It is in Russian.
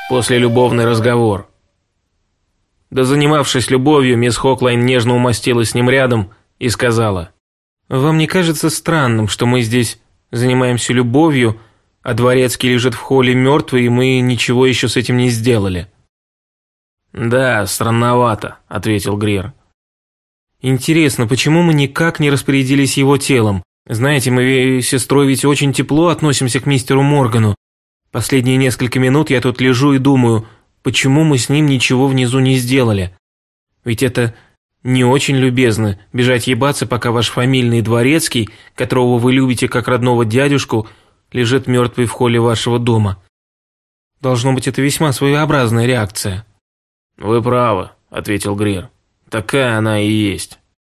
послелюбовный разговор. Да занимавшись любовью, мисс Хоклайн нежно умостилась с ним рядом и сказала: «Вам не кажется странным, что мы здесь занимаемся любовью, а дворецкий лежит в холле мертвый, и мы ничего еще с этим не сделали?» «Да, странновато», — ответил Грир. «Интересно, почему мы никак не распорядились его телом? Знаете, мы с сестрой ведь очень тепло относимся к мистеру Моргану. Последние несколько минут я тут лежу и думаю, почему мы с ним ничего внизу не сделали? Ведь это не очень любезно бежать ебаться, пока ваш фамильный дворецкий, которого вы любите как родного дядюшку, лежит мертвый в холле вашего дома. Должно быть, это весьма своеобразная реакция». «Вы правы», — ответил Грир. «Такая она и есть».